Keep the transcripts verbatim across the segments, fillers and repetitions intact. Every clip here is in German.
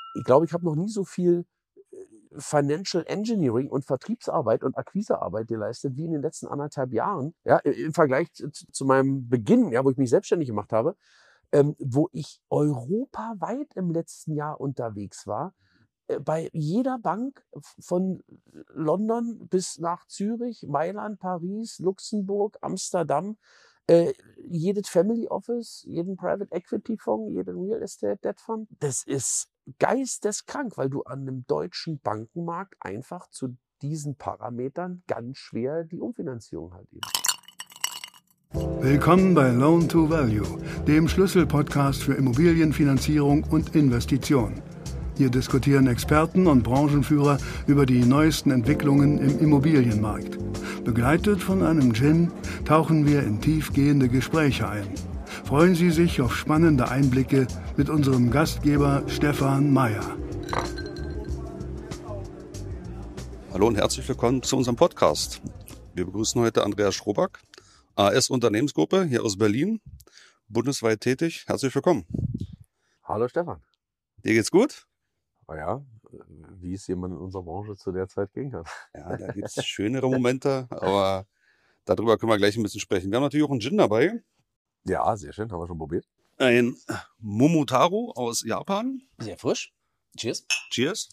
ich glaube, ich habe noch nie so viel Financial Engineering und Vertriebsarbeit und Akquisearbeit geleistet wie in den letzten anderthalb Jahren. Ja, im Vergleich zu, zu meinem Beginn, ja, wo ich mich selbstständig gemacht habe, ähm, wo ich europaweit im letzten Jahr unterwegs war. Äh, bei jeder Bank von London bis nach Zürich, Mailand, Paris, Luxemburg, Amsterdam, äh, jedes Family Office, jeden Private Equity Fonds, jeden Real Estate Debt Fund. Das ist geisteskrank, weil du an einem deutschen Bankenmarkt einfach zu diesen Parametern ganz schwer die Umfinanzierung halt eben. Willkommen bei Loan to Value, dem Schlüsselpodcast für Immobilienfinanzierung und Investitionen. Hier diskutieren Experten und Branchenführer über die neuesten Entwicklungen im Immobilienmarkt. Begleitet von einem Gin tauchen wir in tiefgehende Gespräche ein. Freuen Sie sich auf spannende Einblicke mit unserem Gastgeber Stefan Meyer. Hallo und herzlich willkommen zu unserem Podcast. Wir begrüßen heute Andreas Schroback, A S Unternehmensgruppe hier aus Berlin, bundesweit tätig. Herzlich willkommen. Hallo Stefan. Dir geht's gut? Ja, wie es jemand in unserer Branche zu der Zeit gehen kann. Ja, da gibt es schönere Momente, aber darüber können wir gleich ein bisschen sprechen. Wir haben natürlich auch einen Gin dabei. Ja, sehr schön, haben wir schon probiert. Ein Momotaro aus Japan. Sehr frisch. Cheers. Cheers.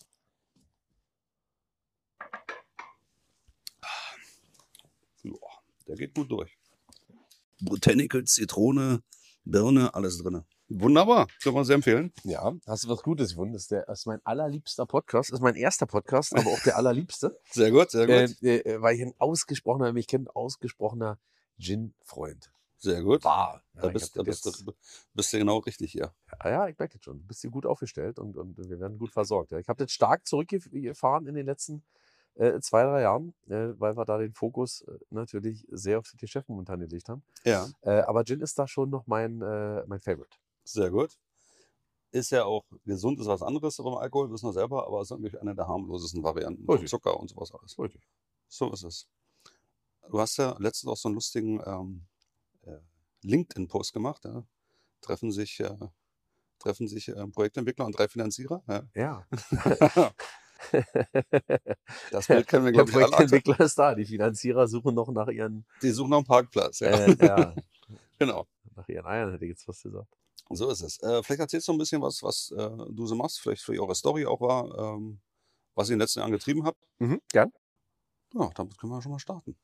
Ja, der geht gut durch. Botanicals, Zitrone, Birne, alles drin. Wunderbar, können wir sehr empfehlen. Ja, hast du was Gutes gefunden? Das ist, der, das ist mein allerliebster Podcast. Das ist mein erster Podcast, aber auch der allerliebste. Sehr gut, sehr gut. Äh, äh, weil ich ein ausgesprochener, mich kennt, ausgesprochener Gin-Freund Sehr gut. war. Da Ja, bist, ich da hab das bist, jetzt- du, bist du genau richtig hier. ja, ja, ich merke das schon. Du bist hier gut aufgestellt und, und wir werden gut versorgt. Ja. Ich habe das stark zurückgefahren in den letzten äh, zwei, drei Jahren, äh, weil wir da den Fokus äh, natürlich sehr auf das Geschäft momentan gelegt haben. Ja, Äh, aber Gin ist da schon noch mein, äh, mein Favorite. sehr gut. Ist ja auch gesund, ist was anderes beim Alkohol, wissen wir selber, aber ist eigentlich eine der harmlosesten Varianten von Richtig. Zucker und sowas alles. Richtig. So ist es. Du hast ja letztens auch so einen lustigen ähm, äh, LinkedIn-Post gemacht. Ja? Treffen sich, äh, treffen sich äh, Projektentwickler und drei Finanzierer. Ja? Ja. Das Bild kennen wir, Der glaube ich, alle. Projektentwickler ist da. Die Finanzierer suchen noch nach ihren, Die suchen noch einen Parkplatz. Ja. äh, ja, Genau. nach ihren Eiern, hätte ich jetzt fast gesagt. So ist es. Äh, vielleicht erzählst du ein bisschen was, was äh, du so machst, vielleicht für eure Story auch war, ähm, was ihr in den letzten Jahren getrieben habt. Mhm, gern. Ja, damit können wir schon mal starten.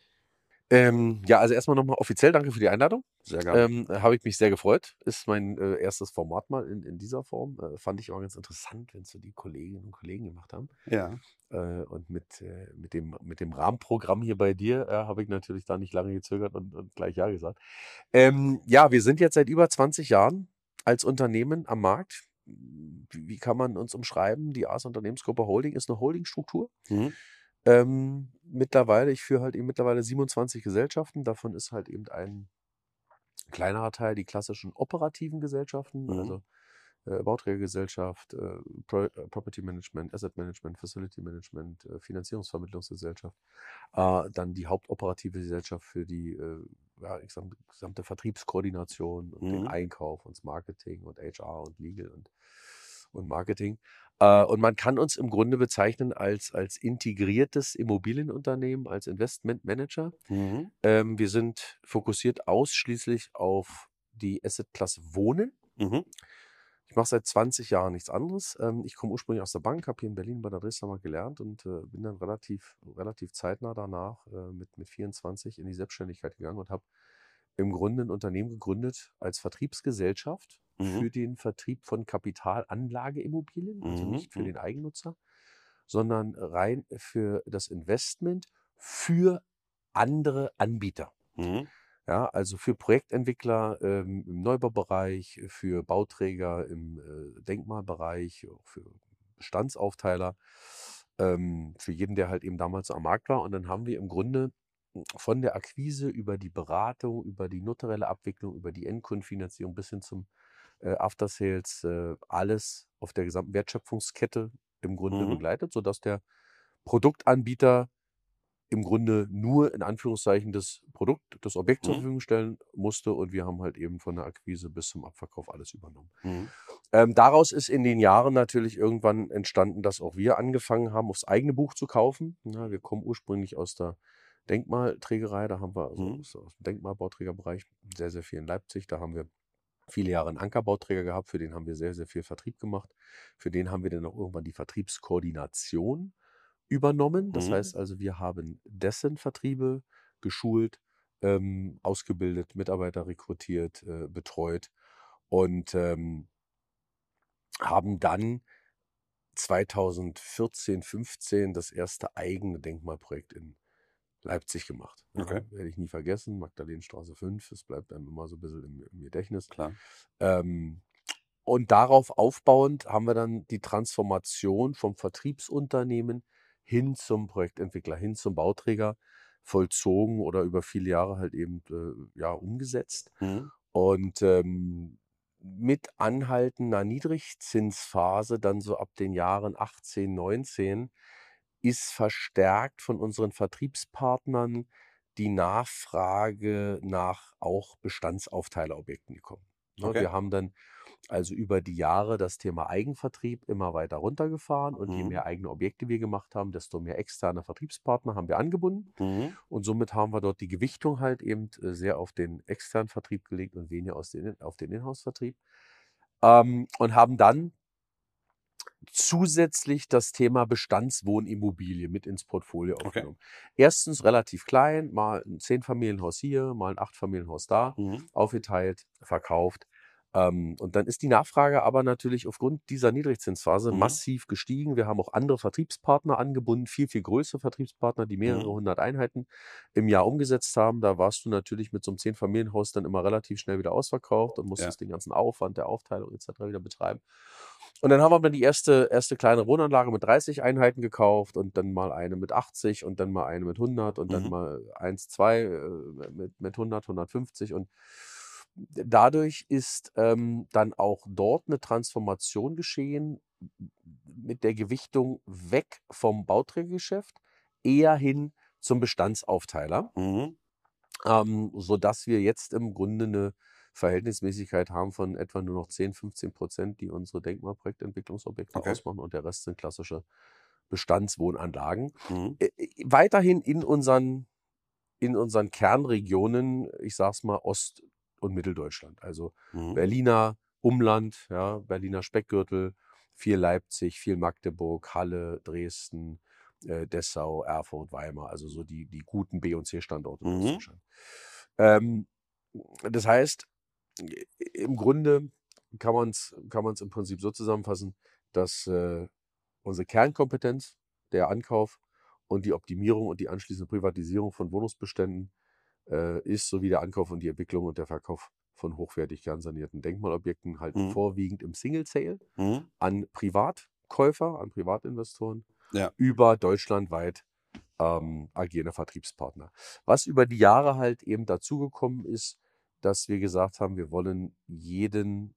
Ähm, ja, also erstmal nochmal offiziell danke für die Einladung. Sehr gerne. Ähm, Habe ich mich sehr gefreut. Ist mein äh, erstes Format mal in, in dieser Form. Äh, fand ich auch ganz interessant, wenn es so die Kolleginnen und Kollegen gemacht haben. Ja, Äh, und mit, äh, mit, dem, mit dem Rahmenprogramm hier bei dir äh, habe ich natürlich da nicht lange gezögert und, und gleich Ja gesagt. Ähm, ja, wir sind jetzt seit über zwanzig Jahren als Unternehmen am Markt. Wie, wie kann man uns umschreiben? Die A S Unternehmensgruppe Holding ist eine Holdingstruktur. mhm. Ähm, mittlerweile, ich führe halt eben mittlerweile siebenundzwanzig Gesellschaften. Davon ist halt eben ein kleinerer Teil die klassischen operativen Gesellschaften, Mhm. also äh, Bauträgergesellschaft, äh, Pro äh, Property Management, Asset Management, Facility Management, äh, Finanzierungsvermittlungsgesellschaft. Äh, dann die hauptoperative Gesellschaft für die äh, ja, ich sag, gesamte Vertriebskoordination und den Mhm. Einkauf und das Marketing und H R und Legal und, und Marketing. Äh, und man kann uns im Grunde bezeichnen als, als integriertes Immobilienunternehmen, als Investmentmanager. Mhm. Ähm, wir sind fokussiert ausschließlich auf die Assetklasse Wohnen. Mhm. Ich mache seit zwanzig Jahren nichts anderes. Ähm, ich komme ursprünglich aus der Bank, habe hier in Berlin bei der Dresdner Bank gelernt und äh, bin dann relativ, relativ zeitnah danach äh, mit, mit vierundzwanzig in die Selbstständigkeit gegangen und habe im Grunde ein Unternehmen gegründet als Vertriebsgesellschaft Mhm. für den Vertrieb von Kapitalanlageimmobilien, also Mhm. nicht für Mhm. den Eigennutzer, sondern rein für das Investment für andere Anbieter. Mhm. Ja, also für Projektentwickler ähm, im Neubaubereich, für Bauträger im äh, Denkmalbereich, auch für Bestandsauftheiler, ähm, für jeden, der halt eben damals so am Markt war. Und dann haben wir im Grunde von der Akquise über die Beratung, über die notarielle Abwicklung, über die Endkundenfinanzierung bis hin zum äh, After Sales äh, alles auf der gesamten Wertschöpfungskette im Grunde Mhm. begleitet, sodass der Produktanbieter im Grunde nur in Anführungszeichen das Produkt, das Objekt zur Mhm. Verfügung stellen musste und wir haben halt eben von der Akquise bis zum Abverkauf alles übernommen. Mhm. Ähm, daraus ist in den Jahren natürlich irgendwann entstanden, dass auch wir angefangen haben, aufs eigene Buch zu kaufen. Ja, wir kommen ursprünglich aus der Denkmalträgerei, da haben wir also Mhm. aus, aus dem Denkmalbauträgerbereich sehr, sehr viel in Leipzig. Da haben wir viele Jahre einen Ankerbauträger gehabt, für den haben wir sehr, sehr viel Vertrieb gemacht. Für den haben wir dann auch irgendwann die Vertriebskoordination übernommen. Das Mhm. heißt also, wir haben dessen Vertriebe geschult, ähm, ausgebildet, Mitarbeiter rekrutiert, äh, betreut und ähm, haben dann zweitausendvierzehn, fünfzehn das erste eigene Denkmalprojekt in Leipzig gemacht. Ja, Okay, werde ich nie vergessen, Magdalenenstraße fünf, das bleibt einem immer so ein bisschen im, im Gedächtnis. klar. Ähm, und darauf aufbauend haben wir dann die Transformation vom Vertriebsunternehmen hin zum Projektentwickler, hin zum Bauträger vollzogen oder über viele Jahre halt eben äh, ja, umgesetzt. Mhm. Und ähm, mit anhaltender Niedrigzinsphase, dann so ab den Jahren achtzehn, neunzehn, ist verstärkt von unseren Vertriebspartnern die Nachfrage nach auch Bestandsaufteilobjekten gekommen. Ne, Okay. wir haben dann also über die Jahre das Thema Eigenvertrieb immer weiter runtergefahren und je Mhm. mehr eigene Objekte wir gemacht haben, desto mehr externe Vertriebspartner haben wir angebunden. Mhm. Und somit haben wir dort die Gewichtung halt eben äh, sehr auf den externen Vertrieb gelegt und weniger aus den, auf den Inhouse-Vertrieb. Ähm, und haben dann zusätzlich das Thema Bestandswohnimmobilie mit ins Portfolio Okay. aufgenommen. Erstens relativ klein, mal ein Zehn-Familienhaus hier, mal ein Acht-Familienhaus da, Mhm. aufgeteilt, verkauft. Ähm, und dann ist die Nachfrage aber natürlich aufgrund dieser Niedrigzinsphase Mhm. massiv gestiegen. Wir haben auch andere Vertriebspartner angebunden, viel, viel größere Vertriebspartner, die mehrere Mhm. hundert Einheiten im Jahr umgesetzt haben. Da warst du natürlich mit so einem Zehn-Familienhaus dann immer relativ schnell wieder ausverkauft und Ja. musstest den ganzen Aufwand der Aufteilung et cetera wieder betreiben. Und dann haben wir dann die erste, erste kleine Wohnanlage mit dreißig Einheiten gekauft und dann mal eine mit achtzig und dann mal eine mit hundert und dann Mhm. mal eins, zwei äh, mit, mit hundert, hundertfünfzig. Und dadurch ist ähm, dann auch dort eine Transformation geschehen mit der Gewichtung weg vom Bauträgergeschäft eher hin zum Bestandsauftteiler, Mhm. ähm, sodass wir jetzt im Grunde eine Verhältnismäßigkeit haben von etwa nur noch zehn, fünfzehn Prozent, die unsere Denkmalprojektentwicklungsobjekte Okay. ausmachen und der Rest sind klassische Bestandswohnanlagen. Mhm. Äh, äh, weiterhin in unseren, in unseren Kernregionen, ich sag's mal Ost- und Mitteldeutschland, also Mhm. Berliner Umland, ja, Berliner Speckgürtel, viel Leipzig, viel Magdeburg, Halle, Dresden, äh, Dessau, Erfurt, Weimar, also so die, die guten B- und C-Standorte in Mhm. Ostdeutschland. Ähm, das heißt, im Grunde kann man es kann man's im Prinzip so zusammenfassen, dass äh, unsere Kernkompetenz, der Ankauf und die Optimierung und die anschließende Privatisierung von Wohnungsbeständen äh, ist, sowie der Ankauf und die Entwicklung und der Verkauf von hochwertig kernsanierten Denkmalobjekten halt Mhm. vorwiegend im Single Sale Mhm. an Privatkäufer, an Privatinvestoren Ja. über deutschlandweit ähm, agierende Vertriebspartner. Was über die Jahre halt eben dazugekommen ist, dass wir gesagt haben, wir wollen jeden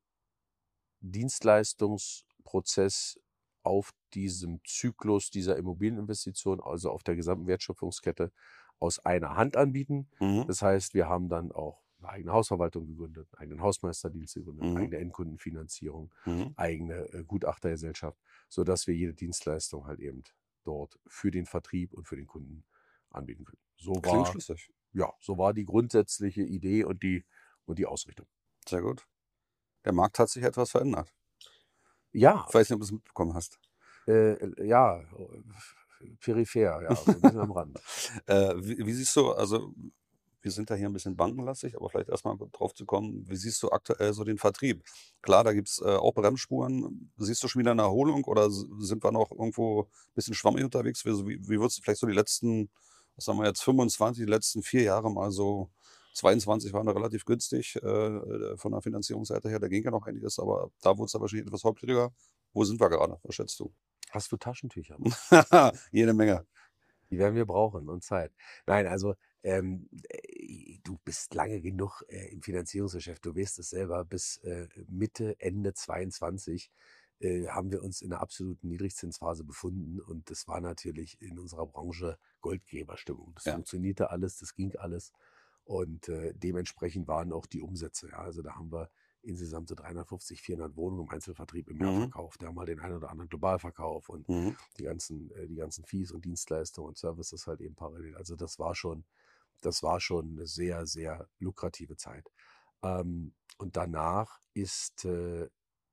Dienstleistungsprozess auf diesem Zyklus dieser Immobilieninvestition, also auf der gesamten Wertschöpfungskette, aus einer Hand anbieten. Mhm. Das heißt, wir haben dann auch eine eigene Hausverwaltung gegründet, einen eigenen Hausmeisterdienst gegründet, Mhm. eigene Endkundenfinanzierung, Mhm. eigene äh, Gutachtergesellschaft, sodass wir jede Dienstleistung halt eben dort für den Vertrieb und für den Kunden anbieten können. So Klingt war, schlüssig. ja, so war die grundsätzliche Idee und die, und die Ausrichtung. Sehr gut. Der Markt hat sich etwas verändert. Ja, Ich weiß nicht, ob du es mitbekommen hast. Äh, ja, peripher, ja, so ein bisschen am Rand. Äh, wie, wie siehst du, also wir sind da hier ein bisschen bankenlastig, aber vielleicht erstmal drauf zu kommen, wie siehst du aktuell so den Vertrieb? Klar, da gibt es äh, auch Bremsspuren. Siehst du schon wieder eine Erholung oder s- sind wir noch irgendwo ein bisschen schwammig unterwegs? Wie, wie, wie würdest du vielleicht so die letzten, was sagen wir jetzt, fünfundzwanzig, die letzten vier Jahre mal so, zweiundzwanzig waren da relativ günstig äh, von der Finanzierungsseite her, da ging ja noch einiges, aber da wurde es aber wahrscheinlich etwas holpriger. Wo sind wir gerade? Was schätzt du? Hast du Taschentücher? Jede Menge. Die werden wir brauchen und Zeit. Nein, also ähm, äh, du bist lange genug äh, im Finanzierungsgeschäft. Du weißt es selber. Bis äh, Mitte, Ende zweiundzwanzig äh, haben wir uns in einer absoluten Niedrigzinsphase befunden. Und das war natürlich in unserer Branche Goldgräberstimmung. Das Ja. funktionierte alles, das ging alles. Und äh, dementsprechend waren auch die Umsätze. Ja. Also da haben wir insgesamt so dreihundertfünfzig, vierhundert Wohnungen im Einzelvertrieb im Jahr Mhm. verkauft. Wir haben mal den einen oder anderen Globalverkauf und Mhm. die ganzen, äh, die ganzen Fees und Dienstleistungen und Services halt eben parallel. Also das war schon, das war schon eine sehr, sehr lukrative Zeit. Ähm, und danach ist, äh,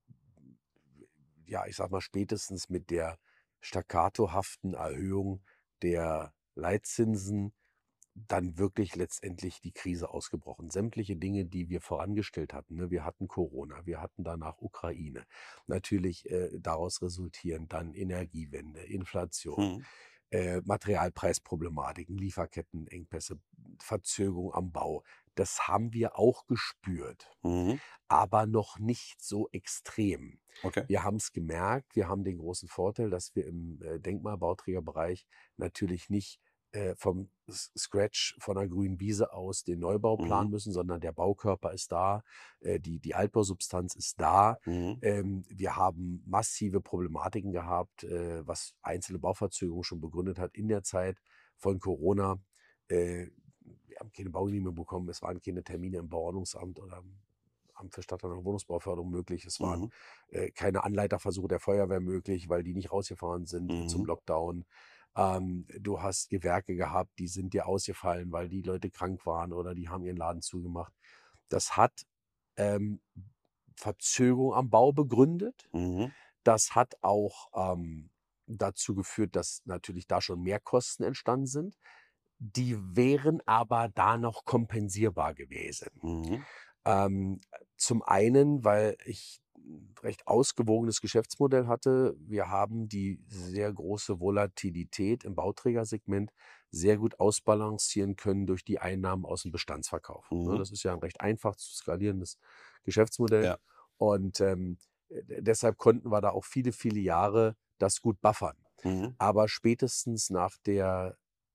ja, ich sag mal, spätestens mit der staccatohaften Erhöhung der Leitzinsen dann wirklich letztendlich die Krise ausgebrochen. Sämtliche Dinge, die wir vorangestellt hatten, ne? Wir hatten Corona, wir hatten danach Ukraine. Natürlich äh, daraus resultieren dann Energiewende, Inflation, Mhm. äh, Materialpreisproblematiken, Lieferkettenengpässe, Verzögerung am Bau. Das haben wir auch gespürt, Mhm. aber noch nicht so extrem. Okay. Wir haben es gemerkt, wir haben den großen Vorteil, dass wir im äh, Denkmalbauträgerbereich natürlich nicht äh, vom S- Scratch von einer grünen Wiese aus den Neubau planen Mhm. müssen, sondern der Baukörper ist da, äh, die, die Altbausubstanz ist da. Mhm. Ähm, wir haben massive Problematiken gehabt, äh, was einzelne Bauverzögerungen schon begründet hat in der Zeit von Corona. Äh, wir haben keine Baugenehmigung bekommen, es waren keine Termine im Bauordnungsamt oder im Amt für Stadtplanung und Wohnungsbauförderung möglich. Es waren Mhm. äh, keine Anleiterversuche der Feuerwehr möglich, weil die nicht rausgefahren sind äh, zum Mhm. Lockdown. Ähm, du hast Gewerke gehabt, die sind dir ausgefallen, weil die Leute krank waren oder die haben ihren Laden zugemacht. Das hat ähm, Verzögerung am Bau begründet. Mhm. Das hat auch ähm, dazu geführt, dass natürlich da schon Mehrkosten entstanden sind. Die wären aber da noch kompensierbar gewesen. Mhm. Ähm, zum einen, weil ich ein recht ausgewogenes Geschäftsmodell hatte. Wir haben die sehr große Volatilität im Bauträgersegment sehr gut ausbalancieren können durch die Einnahmen aus dem Bestandsverkauf. Ne, Mhm. das ist ja ein recht einfach zu skalierendes Geschäftsmodell. Ja. Und ähm, d- deshalb konnten wir da auch viele, viele Jahre das gut buffern. Mhm. Aber spätestens nach der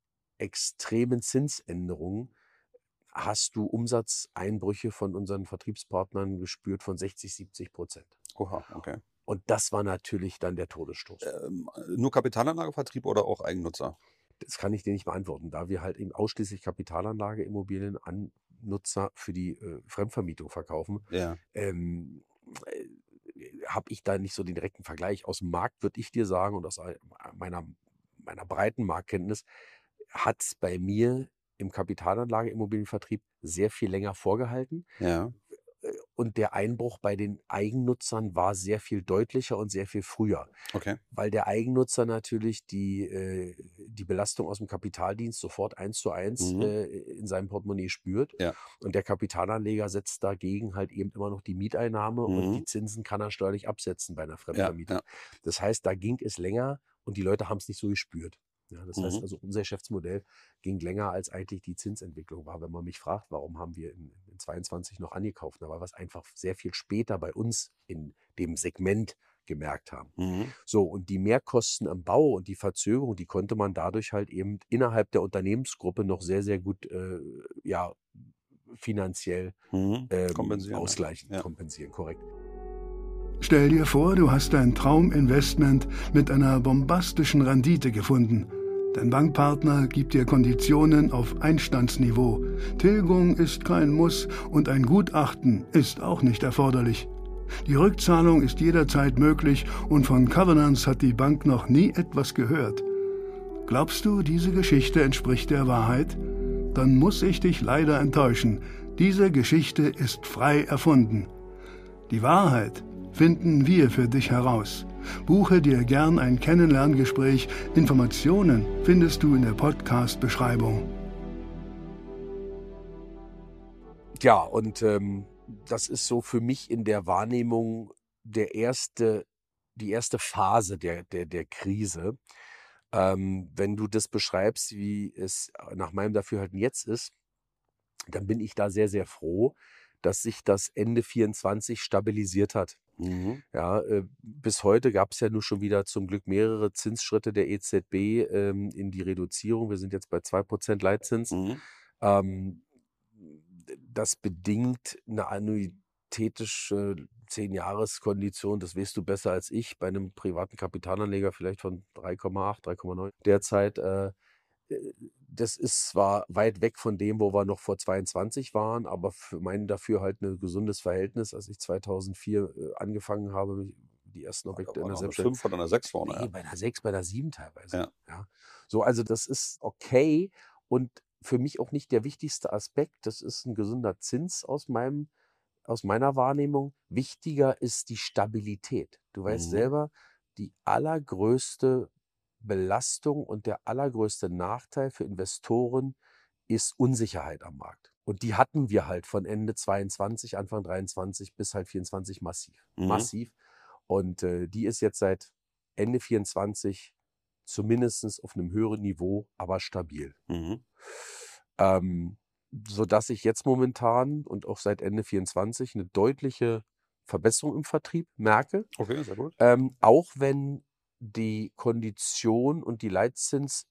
extremen Zinsänderung hast du Umsatzeinbrüche von unseren Vertriebspartnern gespürt von sechzig, siebzig Prozent. Oha, okay. Und das war natürlich dann der Todesstoß. Ähm, nur Kapitalanlagevertrieb oder auch Eigennutzer? Das kann ich dir nicht beantworten, da wir halt eben ausschließlich Kapitalanlageimmobilien an Nutzer für die äh, Fremdvermietung verkaufen, Ja. ähm, äh, habe ich da nicht so den direkten Vergleich. Aus dem Markt würde ich dir sagen und aus all- meiner, meiner breiten Marktkenntnis hat es bei mir im Kapitalanlageimmobilienvertrieb sehr viel länger vorgehalten. Ja. Äh, Und der Einbruch bei den Eigennutzern war sehr viel deutlicher und sehr viel früher, Okay. weil der Eigennutzer natürlich die, äh, die Belastung aus dem Kapitaldienst sofort eins zu eins Mhm. äh, in seinem Portemonnaie spürt. Ja. Und der Kapitalanleger setzt dagegen halt eben immer noch die Mieteinnahme und die Mhm. Zinsen kann er steuerlich absetzen bei einer Ja. Fremdvermietung. Ja. Das heißt, da ging es länger und die Leute haben es nicht so gespürt. Ja, das heißt Mhm. also, unser Geschäftsmodell ging länger, als eigentlich die Zinsentwicklung war. Wenn man mich fragt, warum haben wir in, in zweiundzwanzig noch angekauft, na, weil wir es einfach sehr viel später bei uns in dem Segment gemerkt haben. Mhm. So, und die Mehrkosten am Bau und die Verzögerung, die konnte man dadurch halt eben innerhalb der Unternehmensgruppe noch sehr, sehr gut äh, ja, finanziell Mhm. ähm, Kompensieren. ausgleichen, Ja. kompensieren, korrekt. Stell dir vor, du hast dein Trauminvestment mit einer bombastischen Rendite gefunden. Dein Bankpartner gibt dir Konditionen auf Einstandsniveau. Tilgung ist kein Muss und ein Gutachten ist auch nicht erforderlich. Die Rückzahlung ist jederzeit möglich und von Covenants hat die Bank noch nie etwas gehört. Glaubst du, diese Geschichte entspricht der Wahrheit? Dann muss ich dich leider enttäuschen. Diese Geschichte ist frei erfunden. Die Wahrheit finden wir für dich heraus. Buche dir gern ein Kennenlerngespräch. Informationen findest du in der Podcast-Beschreibung. Ja, und ähm, das ist so für mich in der Wahrnehmung der erste, die erste Phase der, der, der Krise. Ähm, wenn du das beschreibst, wie es nach meinem Dafürhalten jetzt ist, dann bin ich da sehr, sehr froh, dass sich das Ende vierundzwanzig stabilisiert hat. Mhm. Ja, äh, bis heute gab es ja nur schon wieder zum Glück mehrere Zinsschritte der E Z B ähm, in die Reduzierung. Wir sind jetzt bei zwei Prozent Leitzins. Mhm. Ähm, das bedingt eine annuitätische zehn-Jahres-Kondition, das weißt du besser als ich, bei einem privaten Kapitalanleger vielleicht von drei Komma acht, drei Komma neun derzeit. Äh, äh, das ist zwar weit weg von dem, wo wir noch vor zweiundzwanzig waren, aber für mein Dafürhalten ein gesundes Verhältnis. Als ich zweitausendvier äh, angefangen habe, mich- die ersten Da Objekte war in der noch eine Selbstständigkeit. fünf oder eine sechs vorne, Nee, ja. bei einer sechs, bei einer sieben teilweise. Ja. Ja. So, also das ist okay und für mich auch nicht der wichtigste Aspekt. Das ist ein gesunder Zins aus meinem, aus meiner Wahrnehmung. Wichtiger ist die Stabilität. Du weißt Mhm. selber, die allergrößte Belastung und der allergrößte Nachteil für Investoren ist Unsicherheit am Markt. Und die hatten wir halt von Ende zweiundzwanzig, Anfang dreiundzwanzig bis halt vierundzwanzig massiv. Mhm. Massiv. Und äh, die ist jetzt seit Ende vierundzwanzig zumindest auf einem höheren Niveau, aber stabil. Mhm. Ähm, sodass ich jetzt momentan und auch seit Ende vierundzwanzig eine deutliche Verbesserung im Vertrieb merke. Okay, sehr gut. Ähm, auch wenn die Kondition und die Leitzinsreduzierung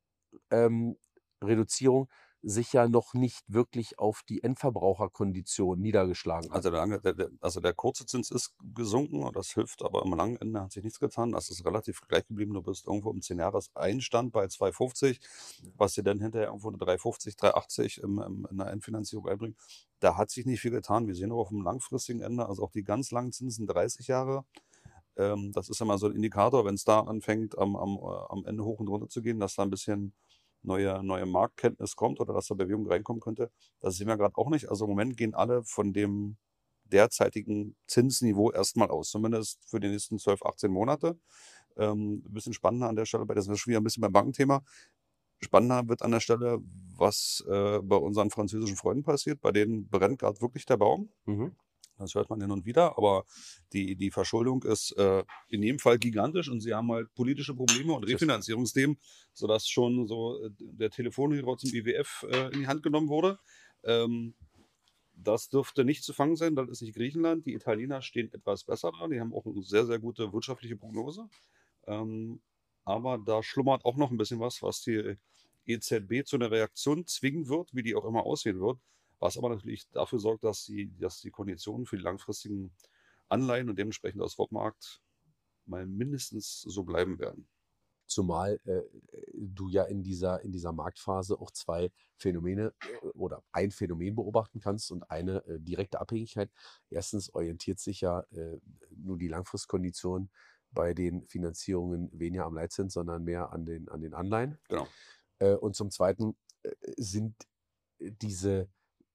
ähm, Reduzierung sich ja noch nicht wirklich auf die Endverbraucherkondition niedergeschlagen hat. Also der, lange, der, der, also der kurze Zins ist gesunken und das hilft, aber am langen Ende hat sich nichts getan. Das ist relativ gleich geblieben. Du bist irgendwo im zehn Jahres Einstand bei zwei Komma fünfzig, was dir dann hinterher irgendwo eine drei Komma fünfzig, drei Komma achtzig im, im, in der Endfinanzierung einbringt. Da hat sich nicht viel getan. Wir sehen aber auf dem langfristigen Ende, also auch die ganz langen Zinsen, dreißig Jahre. Ähm, das ist immer so ein Indikator, wenn es da anfängt, am, am, äh, am Ende hoch und runter zu gehen, dass da ein bisschen neue, neue Marktkenntnis kommt oder dass da Bewegung reinkommen könnte. Das sehen wir gerade auch nicht. Also im Moment gehen alle von dem derzeitigen Zinsniveau erstmal aus, zumindest für die nächsten zwölf, achtzehn Monate. Ähm, ein bisschen spannender an der Stelle, bei das ist schon wieder ein bisschen beim Bankenthema. Spannender wird an der Stelle, was äh, bei unseren französischen Freunden passiert. Bei denen brennt gerade wirklich der Baum. Mhm. Das hört man hin und wieder, aber die, die Verschuldung ist äh, in jedem Fall gigantisch und sie haben halt politische Probleme und Refinanzierungsthemen, sodass schon so äh, der Telefonhörer zum I W F äh, in die Hand genommen wurde. Ähm, das dürfte nicht zu fangen sein, das ist nicht Griechenland. Die Italiener stehen etwas besser da, die haben auch eine sehr, sehr gute wirtschaftliche Prognose. Ähm, aber da schlummert auch noch ein bisschen was, was die E Z B zu einer Reaktion zwingen wird, wie die auch immer aussehen wird. Was aber natürlich dafür sorgt, dass die, dass die Konditionen für die langfristigen Anleihen und dementsprechend aus Swapmarkt mal mindestens so bleiben werden. Zumal äh, du ja in dieser, in dieser Marktphase auch zwei Phänomene äh, oder ein Phänomen beobachten kannst und eine äh, direkte Abhängigkeit. Erstens orientiert sich ja äh, nur die Langfristkondition bei den Finanzierungen weniger am Leitzins, sondern mehr an den, an den Anleihen. Genau. Äh, und zum Zweiten äh, sind diese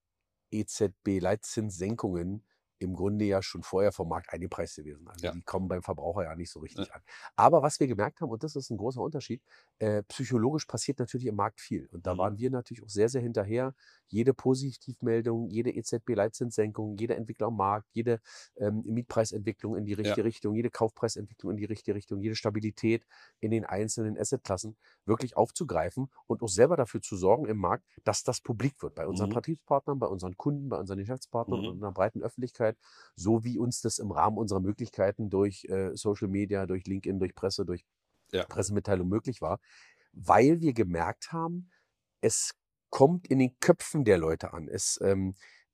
E Z B-Leitzinssenkungen im Grunde ja schon vorher vom Markt eingepreist gewesen. Also Ja. die kommen beim Verbraucher ja nicht so richtig Ja. an. Aber was wir gemerkt haben, und das ist ein großer Unterschied, äh, psychologisch passiert natürlich im Markt viel. Und da Mhm. waren wir natürlich auch sehr, sehr hinterher. Jede Positivmeldung, jede E Z B-Leitzinssenkung, jede Entwicklung am Markt, jede ähm, Mietpreisentwicklung in die richtige Ja. Richtung, jede Kaufpreisentwicklung in die richtige Richtung, jede Stabilität in den einzelnen Assetklassen wirklich aufzugreifen und auch selber dafür zu sorgen im Markt, dass das publik wird. Bei unseren Mhm. Vertriebspartnern, bei unseren Kunden, bei unseren Geschäftspartnern Mhm. und in einer breiten Öffentlichkeit, so wie uns das im Rahmen unserer Möglichkeiten durch äh, Social Media, durch LinkedIn, durch Presse, durch Ja. Pressemitteilung möglich war, weil wir gemerkt haben, es kommt in den Köpfen der Leute an. Es ähm,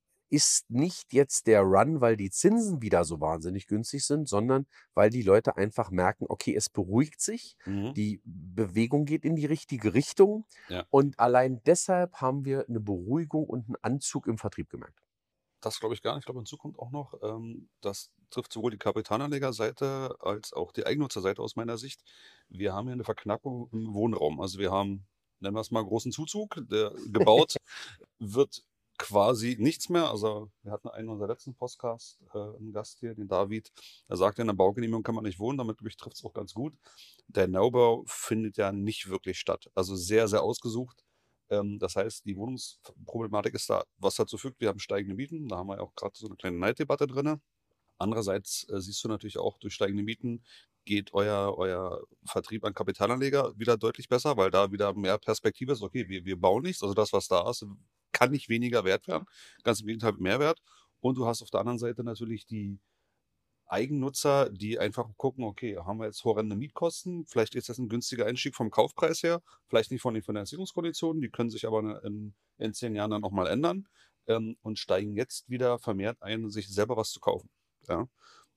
ist nicht jetzt der Run, weil die Zinsen wieder so wahnsinnig günstig sind, sondern weil die Leute einfach merken, okay, es beruhigt sich, Mhm. die Bewegung geht in die richtige Richtung Ja. und allein deshalb haben wir eine Beruhigung und einen Anzug im Vertrieb gemerkt. Das glaube ich gar nicht. Ich glaube, hinzu kommt auch noch, ähm, das trifft sowohl die Kapitalanlegerseite als auch die Eigennutzerseite aus meiner Sicht. Wir haben hier eine Verknappung im Wohnraum. Also wir haben, nennen wir es mal, großen Zuzug. Der gebaut wird quasi nichts mehr. Also wir hatten einen unserer letzten Podcast, äh, einen Gast hier, den David. Er sagte, in der Baugenehmigung kann man nicht wohnen. Damit trifft es auch ganz gut. Der Neubau findet ja nicht wirklich statt. Also sehr, sehr ausgesucht. Ähm, das heißt, die Wohnungsproblematik ist da, was dazu führt, wir haben steigende Mieten. Da haben wir auch gerade so eine kleine Neiddebatte drin. Andererseits äh, siehst du natürlich auch, durch steigende Mieten geht euer, euer Vertrieb an Kapitalanleger wieder deutlich besser, weil da wieder mehr Perspektive ist. Okay, wir, wir bauen nichts, also das, was da ist, kann nicht weniger wert werden. Ganz im Gegenteil, mehr Wert. Und du hast auf der anderen Seite natürlich die Eigennutzer, die einfach gucken, okay, haben wir jetzt horrende Mietkosten, vielleicht ist das ein günstiger Einstieg vom Kaufpreis her, vielleicht nicht von den Finanzierungskonditionen, die können sich aber in, in zehn Jahren dann nochmal ändern ähm, und steigen jetzt wieder vermehrt ein, sich selber was zu kaufen. Ja.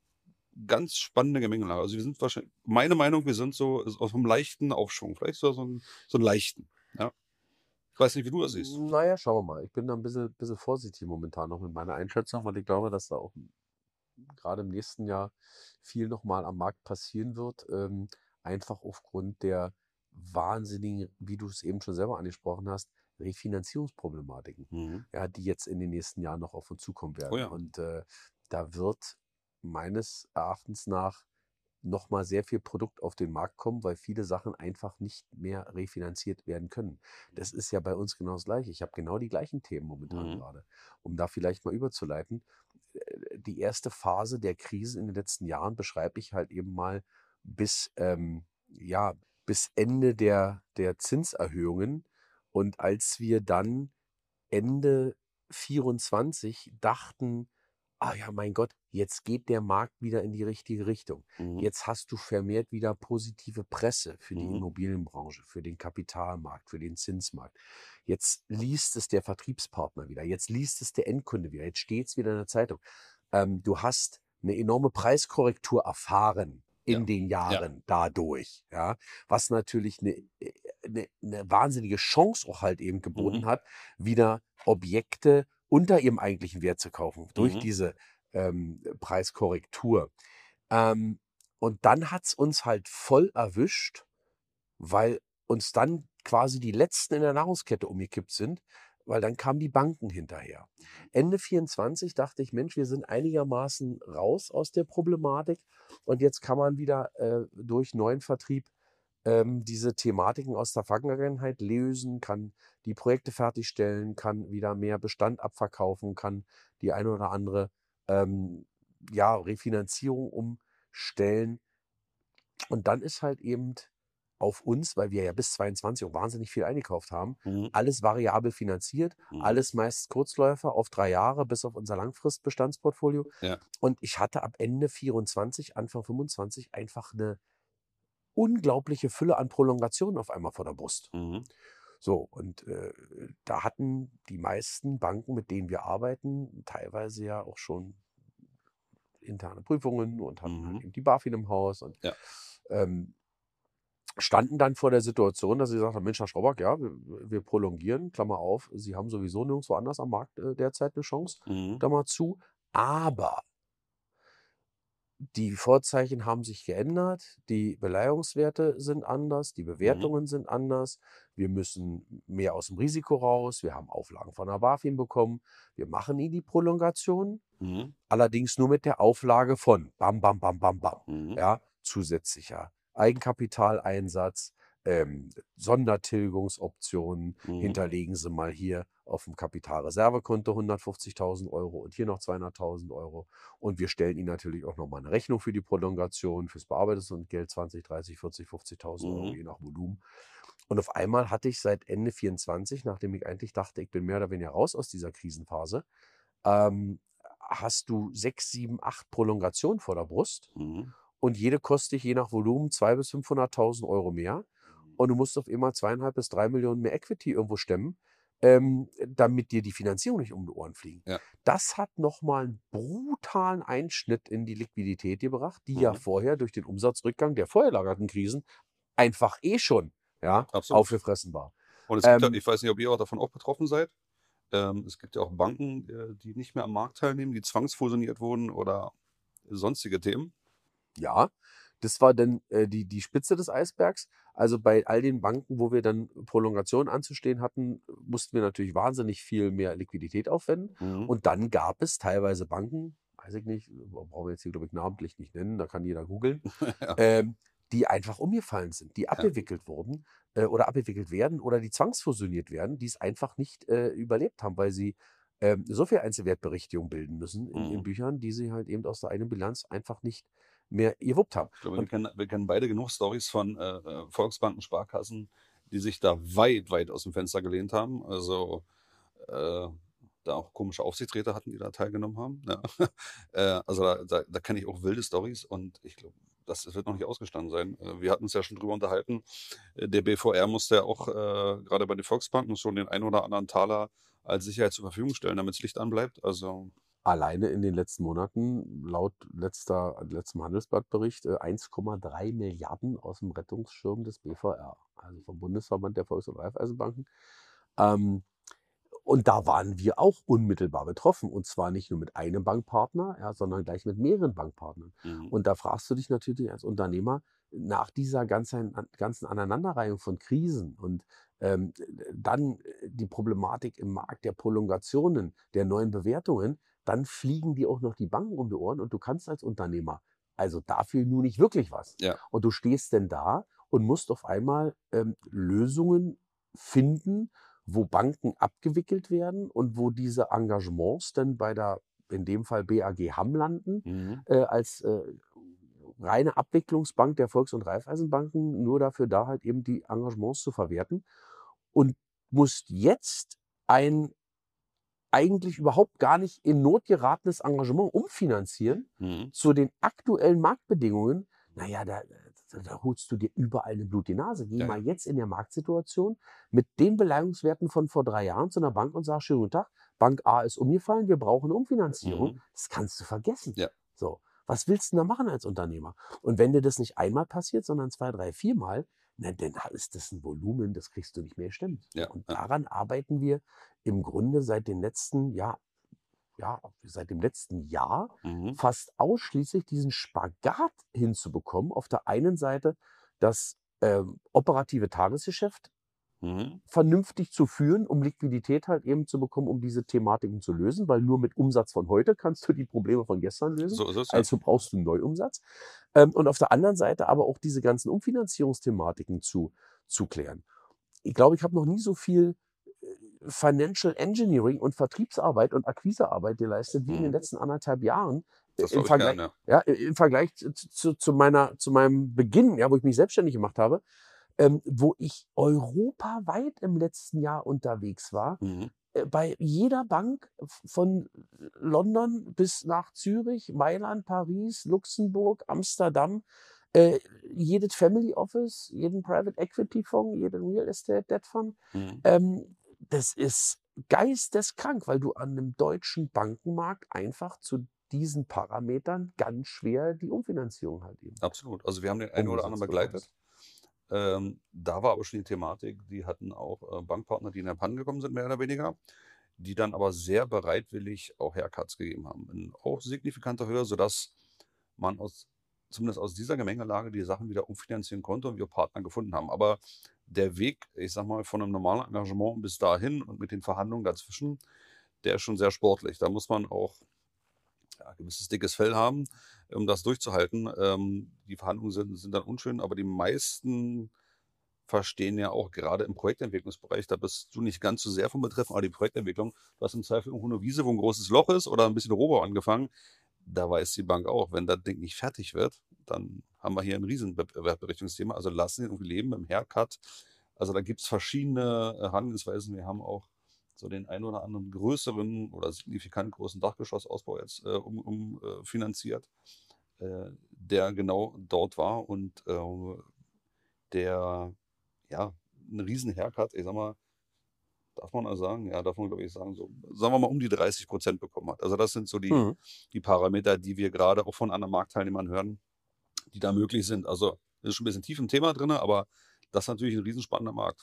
Ganz spannende Gemengelage. Also wir sind wahrscheinlich, meine Meinung, wir sind so auf einem leichten Aufschwung, vielleicht so, so, einen, so einen leichten. Ja. Ich weiß nicht, wie du das siehst. Naja, schauen wir mal. Ich bin da ein bisschen, bisschen vorsichtig momentan noch mit meiner Einschätzung, weil ich glaube, dass da auch gerade im nächsten Jahr viel nochmal am Markt passieren wird. Ähm, einfach aufgrund der wahnsinnigen, wie du es eben schon selber angesprochen hast, Refinanzierungsproblematiken, Mhm. ja, die jetzt in den nächsten Jahren noch auf uns zukommen werden. Oh ja. Und äh, da wird meines Erachtens nach nochmal sehr viel Produkt auf den Markt kommen, weil viele Sachen einfach nicht mehr refinanziert werden können. Das ist ja bei uns genau das Gleiche. Ich habe genau die gleichen Themen momentan Mhm. gerade. Um da vielleicht mal überzuleiten, äh, die erste Phase der Krise in den letzten Jahren beschreibe ich halt eben mal bis, ähm, ja, bis Ende der, der Zinserhöhungen. Und als wir dann Ende vierundzwanzig dachten, ah ja, mein Gott, jetzt geht der Markt wieder in die richtige Richtung. Mhm. Jetzt hast du vermehrt wieder positive Presse für die Mhm. Immobilienbranche, für den Kapitalmarkt, für den Zinsmarkt. Jetzt liest es der Vertriebspartner wieder, jetzt liest es der Endkunde wieder, jetzt steht es wieder in der Zeitung. Ähm, du hast eine enorme Preiskorrektur erfahren in Ja. den Ja. Jahren dadurch, ja, was natürlich eine, eine, eine wahnsinnige Chance auch halt eben geboten Mhm. hat, wieder Objekte unter ihrem eigentlichen Wert zu kaufen, durch Mhm. diese ähm, Preiskorrektur. Ähm, und dann hat es uns halt voll erwischt, weil uns dann quasi die Letzten in der Nahrungskette umgekippt sind, weil dann kamen die Banken hinterher. Ende vierundzwanzig dachte ich, Mensch, wir sind einigermaßen raus aus der Problematik und jetzt kann man wieder äh, durch neuen Vertrieb ähm, diese Thematiken aus der Vergangenheit lösen, kann die Projekte fertigstellen, kann wieder mehr Bestand abverkaufen, kann die eine oder andere ähm, ja, Refinanzierung umstellen. Und dann ist halt eben auf uns, weil wir ja bis zweiundzwanzig auch wahnsinnig viel eingekauft haben, Mhm. alles variabel finanziert, Mhm. alles meist Kurzläufer auf drei Jahre bis auf unser Langfristbestandsportfolio. Ja. Und ich hatte ab Ende vierundzwanzig, Anfang fünfundzwanzig einfach eine unglaubliche Fülle an Prolongationen auf einmal vor der Brust. Mhm. So, und äh, da hatten die meisten Banken, mit denen wir arbeiten, teilweise ja auch schon interne Prüfungen und hatten halt Mhm. eben die BaFin im Haus und Ja. ähm, standen dann vor der Situation, dass sie gesagt haben, Mensch, Herr Schraubach, ja, wir, wir prolongieren, Klammer auf, Sie haben sowieso nirgendwo anders am Markt äh, derzeit eine Chance, Mhm. Klammer zu, aber die Vorzeichen haben sich geändert, die Beleihungswerte sind anders, die Mhm. Bewertungen sind anders, wir müssen mehr aus dem Risiko raus, wir haben Auflagen von der BaFin bekommen, wir machen Ihnen die Prolongation, Mhm. allerdings nur mit der Auflage von bam, bam, bam, bam, bam, Mhm. ja, zusätzlicher Eigenkapitaleinsatz, ähm, Sondertilgungsoptionen, Mhm. hinterlegen Sie mal hier auf dem Kapitalreservekonto hundertfünfzigtausend Euro und hier noch zweihunderttausend Euro. Und wir stellen Ihnen natürlich auch nochmal eine Rechnung für die Prolongation, fürs Bearbeitungsentgelt zwanzig, dreißig, vierzig, fünfzigtausend Euro, Mhm. je nach Volumen. Und auf einmal hatte ich seit Ende vierundzwanzig, nachdem ich eigentlich dachte, ich bin mehr oder weniger raus aus dieser Krisenphase, ähm, hast du sechs, sieben, acht Prolongationen vor der Brust Mhm. und jede kostet dich je nach Volumen zweihunderttausend bis fünfhunderttausend Euro mehr. Und du musst auf immer zweieinhalb bis drei Millionen mehr Equity irgendwo stemmen, ähm, damit dir die Finanzierung nicht um die Ohren fliegen. Ja. Das hat nochmal einen brutalen Einschnitt in die Liquidität gebracht, die ja Mhm. vorher durch den Umsatzrückgang der vorherlagerten Krisen einfach eh schon ja, Absolut. aufgefressen war. Und es gibt ja, Ähm, ich weiß nicht, ob ihr auch davon auch betroffen seid. Ähm, es gibt ja auch Banken, äh, die nicht mehr am Markt teilnehmen, die zwangsfusioniert wurden oder sonstige Themen. Ja, das war dann äh, die, die Spitze des Eisbergs. Also bei all den Banken, wo wir dann Prolongationen anzustehen hatten, mussten wir natürlich wahnsinnig viel mehr Liquidität aufwenden. Mhm. Und dann gab es teilweise Banken, weiß ich nicht, brauchen wir jetzt hier, glaube ich, namentlich nicht nennen, da kann jeder googeln, Ja. ähm, die einfach umgefallen sind, die Ja. abgewickelt wurden äh, oder abgewickelt werden oder die zwangsfusioniert werden, die es einfach nicht äh, überlebt haben, weil sie ähm, so viel Einzelwertberichtigung bilden müssen in ihren Mhm. Büchern, die sie halt eben aus der eigenen Bilanz einfach nicht mehr gewuppt haben. Ich glaube, wir Und kennen, wir kennen beide genug Storys von äh, äh, Volksbanken, Sparkassen, die sich da weit, weit aus dem Fenster gelehnt haben. Also äh, da auch komische Aufsichtsräte hatten, die da teilgenommen haben. Ja. äh, also da, da, da kenne ich auch wilde Storys und ich glaube, das wird noch nicht ausgestanden sein. Äh, Wir hatten uns ja schon drüber unterhalten. Äh, Der B V R musste ja auch äh, gerade bei den Volksbanken schon den ein oder anderen Taler als Sicherheit zur Verfügung stellen, damit das Licht anbleibt. Also alleine in den letzten Monaten, laut letzter, letztem Handelsblattbericht, äh, eins Komma drei Milliarden aus dem Rettungsschirm des B V R, also vom Bundesverband der Volks- und Raiffeisenbanken. Ähm, und da waren wir auch unmittelbar betroffen. Und zwar nicht nur mit einem Bankpartner, ja, sondern gleich mit mehreren Bankpartnern. Mhm. Und da fragst du dich natürlich als Unternehmer nach dieser ganzen, ganzen Aneinanderreihung von Krisen und ähm, dann die Problematik im Markt der Prolongationen, der neuen Bewertungen, dann fliegen dir auch noch die Banken um die Ohren und du kannst als Unternehmer, also dafür nur nicht wirklich was. Ja. Und du stehst denn da und musst auf einmal ähm, Lösungen finden, wo Banken abgewickelt werden und wo diese Engagements dann bei der, in dem Fall B A G Hamm landen, Mhm. äh, als äh, reine Abwicklungsbank der Volks- und Raiffeisenbanken, nur dafür da halt eben die Engagements zu verwerten und musst jetzt ein eigentlich überhaupt gar nicht in Not geratenes Engagement umfinanzieren Mhm. zu den aktuellen Marktbedingungen. Naja, da, da, da holst du dir überall eine Blut die Nase. Geh Ja, mal ja. jetzt in der Marktsituation mit den Beleihungswerten von vor drei Jahren zu einer Bank und sag, schönen guten Tag, Bank A ist umgefallen, wir brauchen eine Umfinanzierung. Mhm. Das kannst du vergessen. Ja. So, was willst du denn da machen als Unternehmer? Und wenn dir das nicht einmal passiert, sondern zwei, drei, viermal, na, dann ist das ein Volumen, das kriegst du nicht mehr gestemmt. Ja, Und ja. daran arbeiten wir im Grunde seit den letzten, ja, ja, seit dem letzten Jahr Mhm. fast ausschließlich diesen Spagat hinzubekommen. Auf der einen Seite das ähm, operative Tagesgeschäft Mhm. vernünftig zu führen, um Liquidität halt eben zu bekommen, um diese Thematiken zu lösen, weil nur mit Umsatz von heute kannst du die Probleme von gestern lösen. So ist es, ja. Also brauchst du einen Neuumsatz. Ähm, und auf der anderen Seite aber auch diese ganzen Umfinanzierungsthematiken zu, zu klären. Ich glaube, ich habe noch nie so viel äh, Financial Engineering und Vertriebsarbeit und Akquisearbeit geleistet wie in den Mhm. letzten anderthalb Jahren. äh, Das Im glaube ich Vergleich, gern, ja. ja, i- im Vergleich zu, zu, zu, meiner, zu meinem Beginn, ja, wo ich mich selbstständig gemacht habe, ähm, wo ich europaweit im letzten Jahr unterwegs war, Mhm. äh, bei jeder Bank f- von London bis nach Zürich, Mailand, Paris, Luxemburg, Amsterdam, äh, jedes Family Office, jeden Private Equity Fonds, jeden Real Estate Debt Fund. Mhm. Ähm, das ist geisteskrank, weil du an einem deutschen Bankenmarkt einfach zu diesen Parametern ganz schwer die Umfinanzierung halt eben Absolut. Also wir haben den einen oder anderen umgesetzt begleitet. bekommst. Ähm, da war aber schon die Thematik, die hatten auch äh, Bankpartner, die in der Panne gekommen sind, mehr oder weniger, die dann aber sehr bereitwillig auch Haircuts gegeben haben, in auch signifikanter Höhe, sodass man aus, zumindest aus dieser Gemengelage die Sachen wieder umfinanzieren konnte und wir Partner gefunden haben. Aber der Weg, ich sag mal, von einem normalen Engagement bis dahin und mit den Verhandlungen dazwischen, der ist schon sehr sportlich. Da muss man auch ja, gewisses dickes Fell haben, um das durchzuhalten. Ähm, die Verhandlungen sind, sind dann unschön, aber die meisten verstehen ja auch gerade im Projektentwicklungsbereich, da bist du nicht ganz so sehr von betroffen, aber die Projektentwicklung, du hast im Zweifel irgendwo eine Wiese, wo ein großes Loch ist oder ein bisschen Rohbau angefangen. Da weiß die Bank auch, wenn das Ding nicht fertig wird, dann haben wir hier ein Riesenwettbewerbsthema. Also lassen ihn irgendwie leben im Haircut. Also da gibt es verschiedene Herangehensweisen. Wir haben auch so den einen oder anderen größeren oder signifikant großen Dachgeschossausbau jetzt äh, um, um äh, finanziert, äh, der genau dort war und äh, der ja einen riesen Haircut, ich sag mal, darf man also sagen, ja, darf man glaube ich sagen, so, sagen wir mal um die dreißig Prozent bekommen hat. Also das sind so die, Mhm. die Parameter, die wir gerade auch von anderen Marktteilnehmern hören, die da möglich sind. Also das ist schon ein bisschen tief im Thema drin, aber das ist natürlich ein riesenspannender Markt.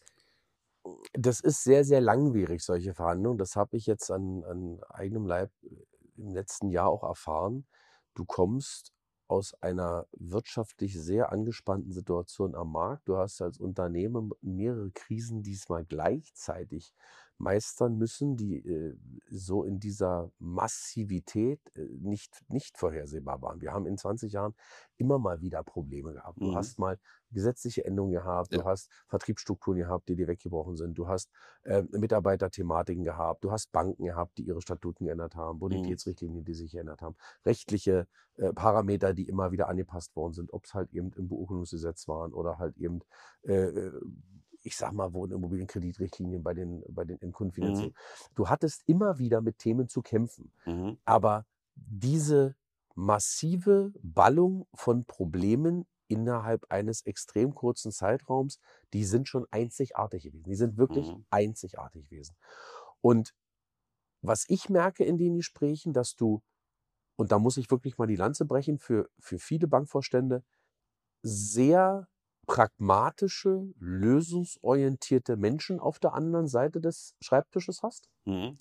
Das ist sehr, sehr langwierig, solche Verhandlungen. Das habe ich jetzt an, an eigenem Leib äh, im letzten Jahr auch erfahren. Du kommst aus einer wirtschaftlich sehr angespannten Situation am Markt. Du hast als Unternehmen mehrere Krisen diesmal gleichzeitig meistern müssen, die äh, so in dieser Massivität äh, nicht, nicht vorhersehbar waren. Wir haben in zwanzig Jahren immer mal wieder Probleme gehabt. Du Mhm. hast mal gesetzliche Änderungen gehabt, Ja. du hast Vertriebsstrukturen gehabt, die dir weggebrochen sind, du hast äh, Mitarbeiterthematiken gehabt, du hast Banken gehabt, die ihre Statuten geändert haben, Mhm. Bonitätsrichtlinien, die sich geändert haben, rechtliche äh, Parameter, die immer wieder angepasst worden sind, ob es halt eben im Beurkundungsgesetz waren oder halt eben, äh, äh, ich sag mal, wurden Immobilienkreditrichtlinien bei den, bei den Endkundenfinanzierungen. Mhm. Du hattest immer wieder mit Themen zu kämpfen, Mhm. aber diese massive Ballung von Problemen innerhalb eines extrem kurzen Zeitraums, die sind schon einzigartig gewesen. Die sind wirklich Mhm. einzigartig gewesen. Und was ich merke in den Gesprächen, dass du, und da muss ich wirklich mal die Lanze brechen für, für viele Bankvorstände, sehr pragmatische, lösungsorientierte Menschen auf der anderen Seite des Schreibtisches hast. Mhm.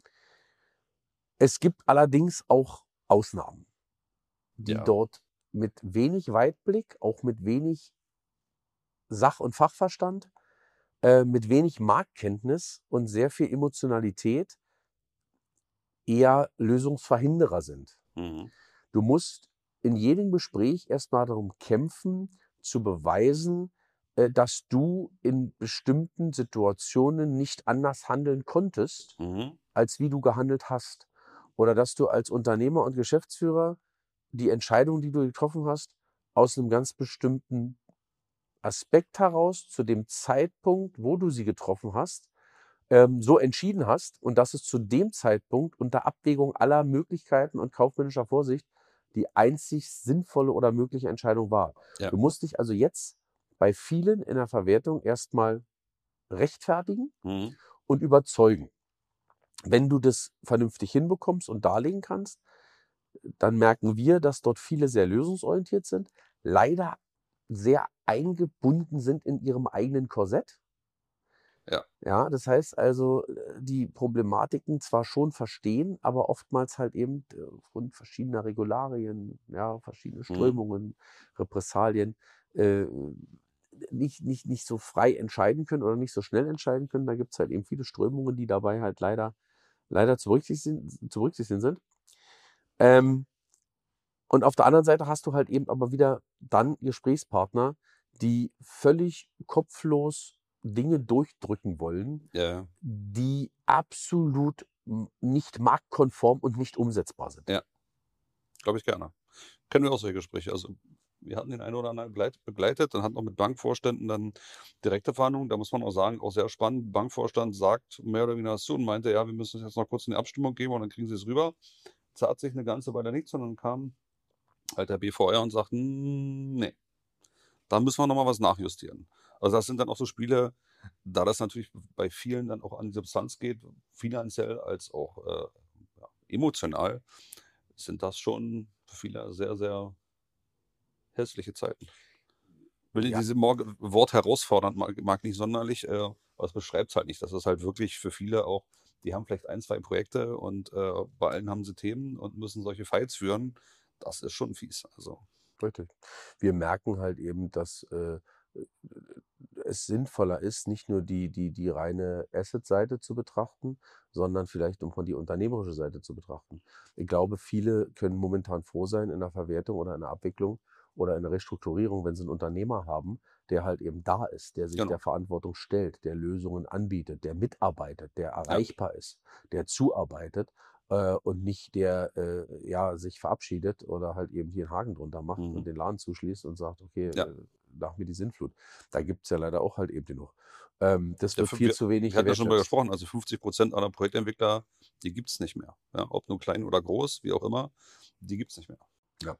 Es gibt allerdings auch Ausnahmen, die Ja. dort mit wenig Weitblick, auch mit wenig Sach- und Fachverstand, äh, mit wenig Marktkenntnis und sehr viel Emotionalität eher Lösungsverhinderer sind. Mhm. Du musst in jedem Gespräch erstmal darum kämpfen, zu beweisen, äh, dass du in bestimmten Situationen nicht anders handeln konntest, Mhm. als wie du gehandelt hast. Oder dass du als Unternehmer und Geschäftsführer die Entscheidung, die du getroffen hast, aus einem ganz bestimmten Aspekt heraus, zu dem Zeitpunkt, wo du sie getroffen hast, ähm, so entschieden hast und dass es zu dem Zeitpunkt unter Abwägung aller Möglichkeiten und kaufmännischer Vorsicht die einzig sinnvolle oder mögliche Entscheidung war. Ja. Du musst dich also jetzt bei vielen in der Verwertung erstmal rechtfertigen Mhm. und überzeugen. Wenn du das vernünftig hinbekommst und darlegen kannst, dann merken wir, dass dort viele sehr lösungsorientiert sind, leider sehr eingebunden sind in ihrem eigenen Korsett. Ja. Ja, das heißt also, äh, die Problematiken zwar schon verstehen, aber oftmals halt eben äh, aufgrund verschiedener Regularien, ja, verschiedene Mhm. Strömungen, Repressalien, äh, nicht, nicht, nicht so frei entscheiden können oder nicht so schnell entscheiden können. Da gibt es halt eben viele Strömungen, die dabei halt leider, leider zu berücksichtigen, zu berücksichtigen sind. Ähm, und auf der anderen Seite hast du halt eben aber wieder dann Gesprächspartner, die völlig kopflos Dinge durchdrücken wollen, Ja. Ja. die absolut m- nicht marktkonform und nicht umsetzbar sind. Ja. Glaube ich gerne. Kennen wir auch solche Gespräche. Also wir hatten den einen oder anderen begleit- begleitet, dann hatten wir mit Bankvorständen dann direkte Verhandlungen. Da muss man auch sagen, auch sehr spannend. Bankvorstand sagt mehr oder weniger zu und meinte, ja, wir müssen es jetzt noch kurz in die Abstimmung geben und dann kriegen sie es rüber. Zahlt sich eine ganze Weile nichts und dann kam halt der B V R und sagt, "Mm, nee, da müssen wir nochmal was nachjustieren." Also das sind dann auch so Spiele, da das natürlich bei vielen dann auch an die Substanz geht, finanziell als auch äh, ja, emotional, sind das schon für viele sehr, sehr hässliche Zeiten. Will Ja. diese Mor- Wort herausfordernd mag, mag nicht sonderlich, äh, aber es beschreibt es halt nicht. Das ist halt wirklich für viele auch, die haben vielleicht ein, zwei Projekte und äh, bei allen haben sie Themen und müssen solche Fights führen. Das ist schon fies. Also, Richtig. Wir merken halt eben, dass äh, es sinnvoller ist, nicht nur die, die, die reine Asset-Seite zu betrachten, sondern vielleicht um von die unternehmerische Seite zu betrachten. Ich glaube, viele können momentan froh sein in der Verwertung oder in der Abwicklung oder in der Restrukturierung, wenn sie einen Unternehmer haben, der halt eben da ist, der sich genau. der Verantwortung stellt, der Lösungen anbietet, der mitarbeitet, der Ja. erreichbar ist, der zuarbeitet äh, und nicht der äh, ja, sich verabschiedet oder halt eben hier einen Haken drunter macht Mhm. und den Laden zuschließt und sagt, okay, Ja. äh, nach mir die Sinnflut. Da gibt es ja leider auch halt eben genug. Ähm, das Ja, wird für, viel wir, zu wenig wir hatten ja schon mal gewertschätzt. gesprochen, also fünfzig Prozent aller Projektentwickler, die gibt es nicht mehr. Ja, ob nur klein oder groß, wie auch immer, die gibt es nicht mehr. Ja.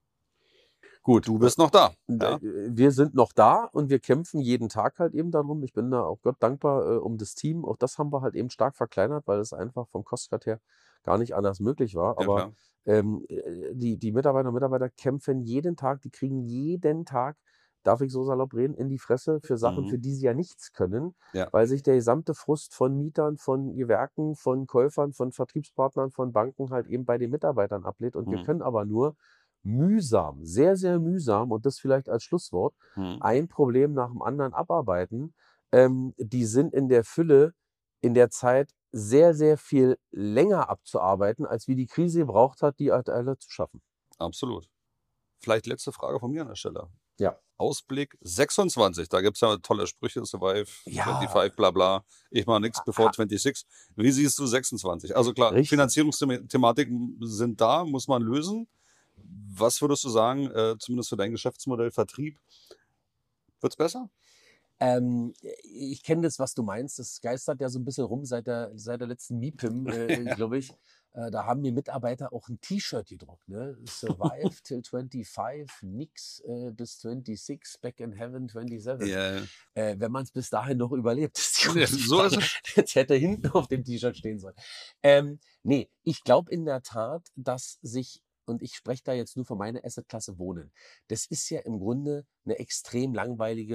Gut, Du äh, bist noch da. d- Ja, wir sind noch da und wir kämpfen jeden Tag halt eben darum. Ich bin da auch Gott dankbar äh, um das Team. Auch das haben wir halt eben stark verkleinert, weil es einfach vom Kostgrad her gar nicht anders möglich war. ja Aber klar. ähm, äh, die, die Mitarbeiterinnen und Mitarbeiter kämpfen jeden Tag, die kriegen jeden Tag, darf ich so salopp reden, in die Fresse für Sachen, für Mhm. die sie ja nichts können, Ja. weil sich der gesamte Frust von Mietern, von Gewerken, von Käufern, von Vertriebspartnern, von Banken halt eben bei den Mitarbeitern ablädt. Und wir Mhm. können aber nur mühsam, sehr, sehr mühsam, und das vielleicht als Schlusswort, Mhm. ein Problem nach dem anderen abarbeiten. Ähm, die sind in der Fülle, in der Zeit sehr, sehr viel länger abzuarbeiten, als wie die Krise gebraucht hat, die halt alle zu schaffen. Absolut. Vielleicht letzte Frage von mir an der Stelle. Ja. Ausblick sechsundzwanzig, da gibt es ja tolle Sprüche, Survive, Ja. fünfundzwanzig, bla bla. Ich mache nichts bevor Ha- sechsundzwanzig. Wie siehst du sechsundzwanzig? Also klar, Richtig. Finanzierungsthematiken sind da, muss man lösen. Was würdest du sagen, äh, zumindest für dein Geschäftsmodell Vertrieb, wird es besser? Ähm, ich kenne das, was du meinst. Das geistert ja so ein bisschen rum seit der, seit der letzten MIPIM, äh, glaube ich. Äh, da haben mir Mitarbeiter auch ein T-Shirt gedruckt. Ne? Survive till fünfundzwanzig, nix äh, bis sechsundzwanzig, back in heaven siebenundzwanzig. Ja, Äh, wenn man es bis dahin noch überlebt, ist die Ja, große so ist Frage. Jetzt hätte hinten auf dem T-Shirt stehen sollen. Ähm, nee, ich glaube in der Tat, dass sich, und ich spreche da jetzt nur von meiner Assetklasse Wohnen, das ist ja im Grunde eine extrem langweilige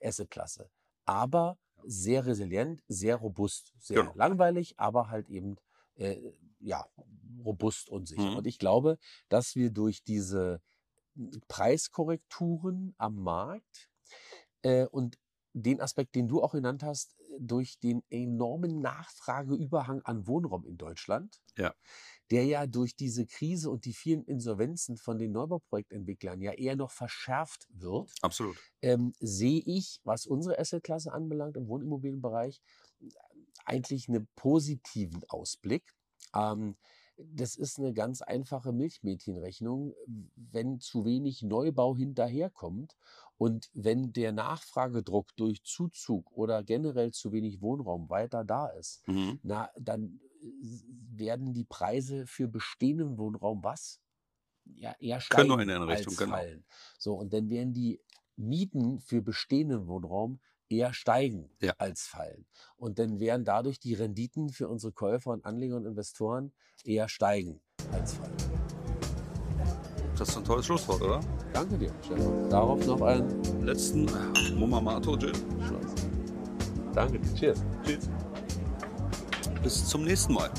Assetklasse. Aber sehr resilient, sehr robust, sehr Genau. langweilig, aber halt eben äh, ja, robust und sicher. Mhm. Und ich glaube, dass wir durch diese Preiskorrekturen am Markt äh, und den Aspekt, den du auch genannt hast, durch den enormen Nachfrageüberhang an Wohnraum in Deutschland, Ja. der ja durch diese Krise und die vielen Insolvenzen von den Neubauprojektentwicklern ja eher noch verschärft wird, Absolut. ähm, sehe ich, was unsere Assetklasse anbelangt im Wohnimmobilienbereich, eigentlich einen positiven Ausblick. Ähm, das ist eine ganz einfache Milchmädchenrechnung. Wenn zu wenig Neubau hinterherkommt und wenn der Nachfragedruck durch Zuzug oder generell zu wenig Wohnraum weiter da ist, Mhm. na, dann werden die Preise für bestehenden Wohnraum was? Ja, eher Können nur steigen in eine Richtung, als genau. fallen. So, und dann werden die Mieten für bestehenden Wohnraum eher steigen Ja. als fallen. Und dann werden dadurch die Renditen für unsere Käufer und Anleger und Investoren eher steigen als fallen. Das ist ein tolles Schlusswort, oder? Danke dir, Stefan. Darauf noch einen Letzten Mumamato Gin. Schluss. Danke dir. Cheers. Tschüss. Bis zum nächsten Mal.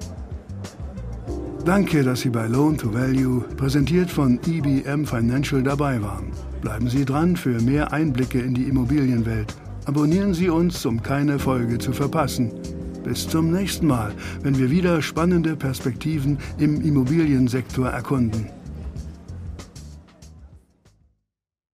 Danke, dass Sie bei Loan to Value, präsentiert von I B M Financial, dabei waren. Bleiben Sie dran für mehr Einblicke in die Immobilienwelt. Abonnieren Sie uns, um keine Folge zu verpassen. Bis zum nächsten Mal, wenn wir wieder spannende Perspektiven im Immobiliensektor erkunden.